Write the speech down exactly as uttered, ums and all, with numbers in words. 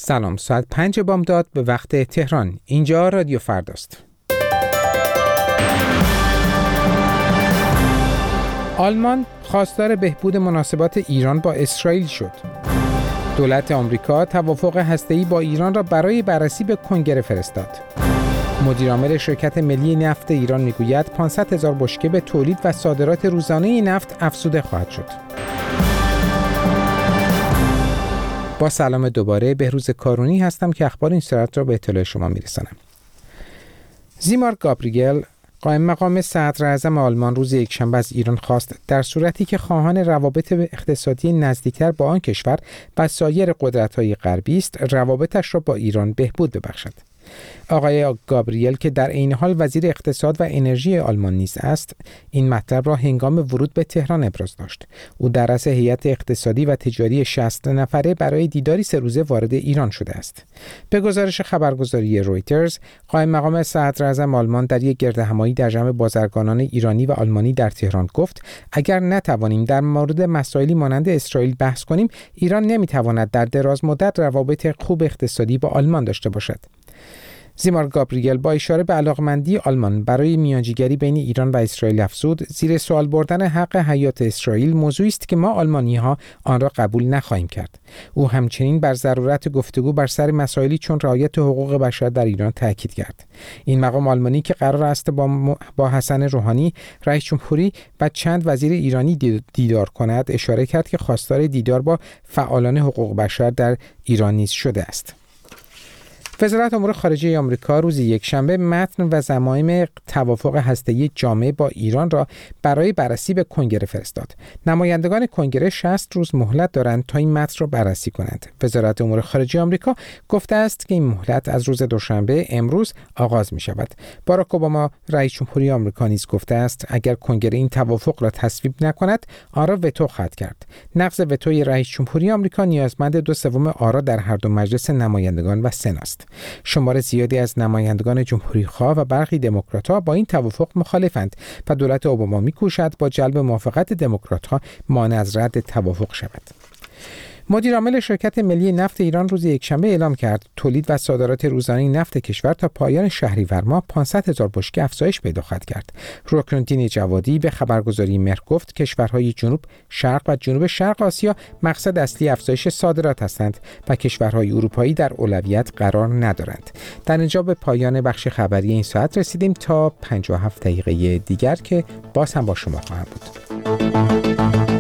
سلام، ساعت پنج بامداد به وقت تهران. اینجا رادیو فرداست. آلمان خواستار بهبود مناسبات ایران با اسرائیل شد. دولت آمریکا توافق هسته‌ای با ایران را برای بررسی به کنگره فرستاد. مدیرعامل شرکت ملی نفت ایران میگوید پانصد هزار بشکه به تولید و صادرات روزانه نفت افزوده خواهد شد. با سلام دوباره، بهروز کارونی هستم که اخبار این ساعت را به اطلاع شما میرسانم. زیمار گابریل، قائم مقام صدر اعظم آلمان، روز یکشنبه از ایران خواست در صورتی که خواهان روابط اقتصادی نزدیکتر با آن کشور و سایر قدرت‌های غربی است، روابطش را با ایران بهبود ببخشد. آقای گابریل که در عین حال وزیر اقتصاد و انرژی آلمان نیز است، این مطلب را هنگام ورود به تهران ابراز داشت. او در رأس هیئت اقتصادی و تجاری شصت نفره برای دیداری سه روزه وارد ایران شده است. به گزارش خبرگزاری رویترز، قائم مقام صدر اعظم آلمان در یک گردهمایی در جمع بازرگانان ایرانی و آلمانی در تهران گفت: اگر نتوانیم در مورد مسائلی مانند اسرائیل بحث کنیم، ایران نمیتواند در دراز مدت روابط خوب اقتصادی با آلمان داشته باشد. زیمار گابریل با اشاره به علاقمندی آلمان برای میانجیگری بین ایران و اسرائیل افزود: زیر سوال بردن حق حیات اسرائیل موضوعی است که ما آلمانی‌ها آن را قبول نخواهیم کرد. او همچنین بر ضرورت گفتگو بر سر مسائلی چون رعایت حقوق بشر در ایران تاکید کرد. این مقام آلمانی که قرار است با, م... با حسن روحانی، رئیس جمهوری و چند وزیر ایرانی دیدار کند، اشاره کرد که خواستار دیدار با فعالان حقوق بشر در ایران نیز شده است. وزارت امور خارجه آمریکا روز یکشنبه متن و ضمایم توافق هسته‌ای جامع با ایران را برای بررسی به کنگره فرستاد. نمایندگان کنگره شصت روز مهلت دارند تا این متن را بررسی کنند. وزارت امور خارجه آمریکا گفته است که این مهلت از روز دوشنبه امروز آغاز می شود. باراک اوباما رئیس جمهوری آمریکا نیز گفته است اگر کنگره این توافق را تصویب نکند، آن را وتو خواهد کرد. نقض وتوی رئیس جمهوری آمریکا نیازمند دو سوم آرا در هر دو مجلس نمایندگان و سنا است. شمار زیادی از نمایندگان جمهوری‌خواه و برخی دموکرات‌ها با این توافق مخالفند و دولت اوباما می‌کوشد با جلب موافقت دموکرات‌ها مانع از رد توافق شود. مدیرعامل شرکت ملی نفت ایران روز یکشنبه اعلام کرد تولید و صادرات روزانه نفت کشور تا پایان شهریور ماه پانصد هزار بشکه افزایش پیدا خواهد کرد. رکنالدین جوادی به خبرگزاری مهر گفت کشورهای جنوب شرق و جنوب شرق آسیا مقصد اصلی افزایش صادرات هستند و کشورهای اروپایی در اولویت قرار ندارند. در اینجا به پایان بخش خبری این ساعت رسیدیم. تا پنجاه و هفت دقیقه دیگر که باز هم با شما خواهم بود.